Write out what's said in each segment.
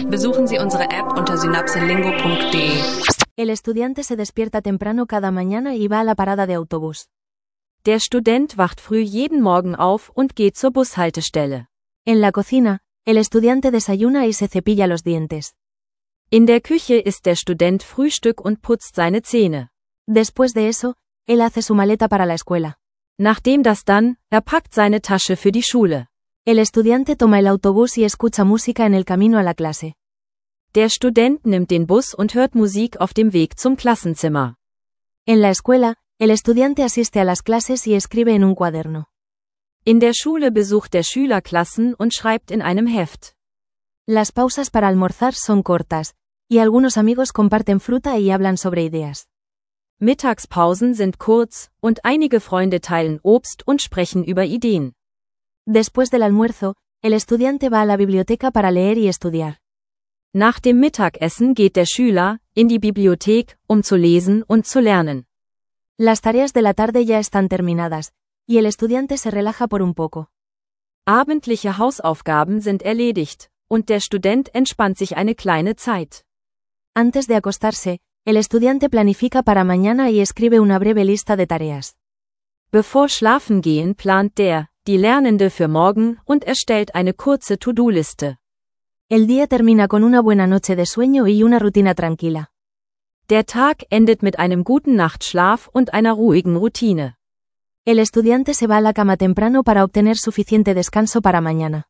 Besuchen Sie unsere App unter synapselingo.de. El estudiante se despierta temprano cada mañana y va a la parada de autobús. Der Student wacht früh jeden Morgen auf und geht zur Bushaltestelle. En la cocina, el estudiante desayuna y se cepilla los dientes. In der Küche isst der Student Frühstück und putzt seine Zähne. Después de eso, él hace su maleta para la escuela. Nachdem das dann, er packt seine Tasche für die Schule. El estudiante toma el autobús y escucha música en el camino a la clase. Der Student nimmt den Bus und hört Musik auf dem Weg zum Klassenzimmer. En la escuela, el estudiante asiste a las clases y escribe en un cuaderno. In der Schule besucht der Schüler Klassen und schreibt in einem Heft. Las pausas para almorzar son cortas, y algunos amigos comparten fruta y hablan sobre ideas. Mittagspausen sind kurz, und einige Freunde teilen Obst und sprechen über Ideen. Después del almuerzo, el estudiante va a la biblioteca para leer y estudiar. Nach dem Mittagessen geht der Schüler in die Bibliothek, um zu lesen und zu lernen. Las tareas de la tarde ya están terminadas, y el estudiante se relaja por un poco. Abendliche Hausaufgaben sind erledigt, und der Student entspannt sich eine kleine Zeit. Antes de acostarse, el estudiante planifica para mañana y escribe una breve lista de tareas. Bevor Schlafengehen plant die Lernende für morgen und erstellt eine kurze To-Do-Liste. El día termina con una buena noche de sueño y una rutina tranquila. Der Tag endet mit einem guten Nachtschlaf und einer ruhigen Routine. El estudiante se va a la cama temprano para obtener suficiente descanso para mañana.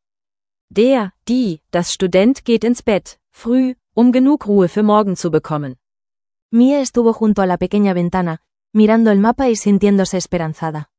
Das Student geht ins Bett, früh, um genug Ruhe für morgen zu bekommen. Mia estuvo junto a la pequeña ventana, mirando el mapa y sintiéndose esperanzada.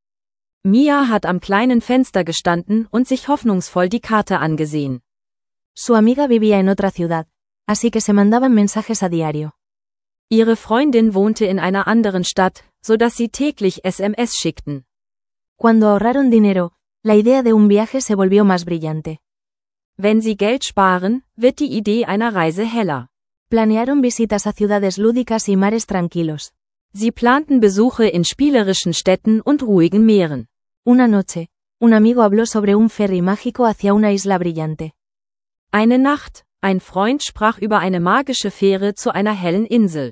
Mia hat am kleinen Fenster gestanden und sich hoffnungsvoll die Karte angesehen. Su amiga vivía en otra ciudad, así que se mandaban mensajes a diario. Ihre Freundin wohnte in einer anderen Stadt, so dass sie täglich SMS schickten. Cuando ahorraron dinero, la idea de un viaje se volvió más brillante. Wenn sie Geld sparen, wird die Idee einer Reise heller. Planearon visitas a ciudades lúdicas y mares tranquilos. Sie planten Besuche in spielerischen Städten und ruhigen Meeren. Una noche, un amigo habló sobre un ferry mágico hacia una isla brillante. Eine Nacht, ein Freund sprach über eine magische Fähre zu einer hellen Insel.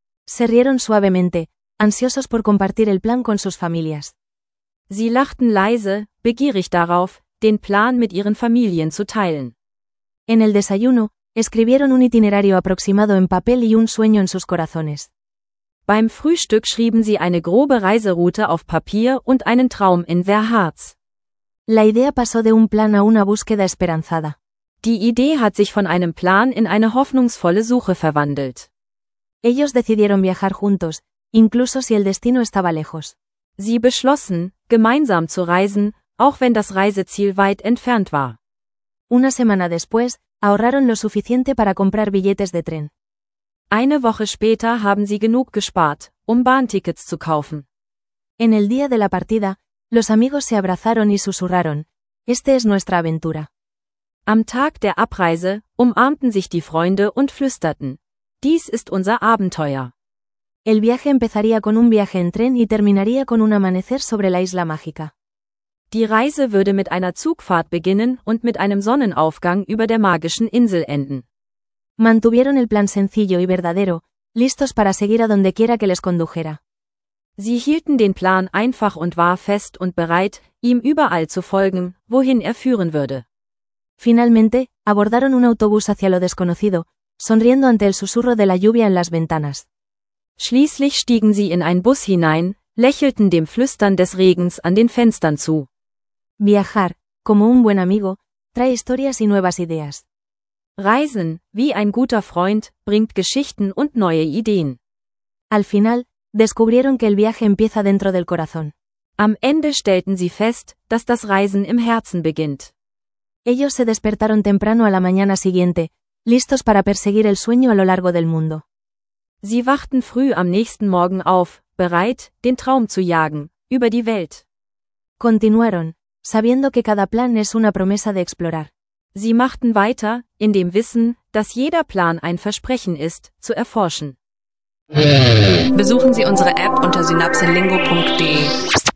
Se rieron suavemente, ansiosos por compartir el plan con sus familias. Sie lachten leise, begierig darauf, den Plan mit ihren Familien zu teilen. En el desayuno, escribieron un itinerario aproximado en papel y un sueño en sus corazones. Beim Frühstück schrieben sie eine grobe Reiseroute auf Papier und einen Traum in their hearts. La idea pasó de un plan a una búsqueda esperanzada. Die Idee hat sich von einem Plan in eine hoffnungsvolle Suche verwandelt. Ellos decidieron viajar juntos, incluso si el destino estaba lejos. Sie beschlossen, gemeinsam zu reisen, auch wenn das Reiseziel weit entfernt war. Una semana después, ahorraron lo suficiente para comprar billetes de tren. Eine Woche später haben sie genug gespart, um Bahntickets zu kaufen. En el día de la partida, los amigos se abrazaron y susurraron: "Este es nuestra aventura." Am Tag der Abreise umarmten sich die Freunde und flüsterten: "Dies ist unser Abenteuer." El viaje empezaría con un viaje en tren y terminaría con un amanecer sobre la isla mágica. Die Reise würde mit einer Zugfahrt beginnen und mit einem Sonnenaufgang über der magischen Insel enden. Mantuvieron el plan sencillo y verdadero, listos para seguir a donde quiera que les condujera. Sie hielten den Plan einfach und wahr fest und bereit, ihm überall zu folgen, wohin er führen würde. Finalmente, abordaron un autobús hacia lo desconocido, sonriendo ante el susurro de la lluvia en las ventanas. Schließlich stiegen sie in einen Bus hinein, lächelten dem Flüstern des Regens an den Fenstern zu. Viajar, como un buen amigo, trae historias y nuevas ideas. Reisen, wie ein guter Freund, bringt Geschichten und neue Ideen. Al final, descubrieron que el viaje empieza dentro del corazón. Am Ende stellten sie fest, dass das Reisen im Herzen beginnt. Ellos se despertaron temprano a la mañana siguiente, listos para perseguir el sueño a lo largo del mundo. Sie wachten früh am nächsten Morgen auf, bereit, den Traum zu jagen, über die Welt. Continuaron, sabiendo que cada plan es una promesa de explorar. Sie machten weiter, in dem Wissen, dass jeder Plan ein Versprechen ist, zu erforschen. Besuchen Sie unsere App unter synapselingo.de.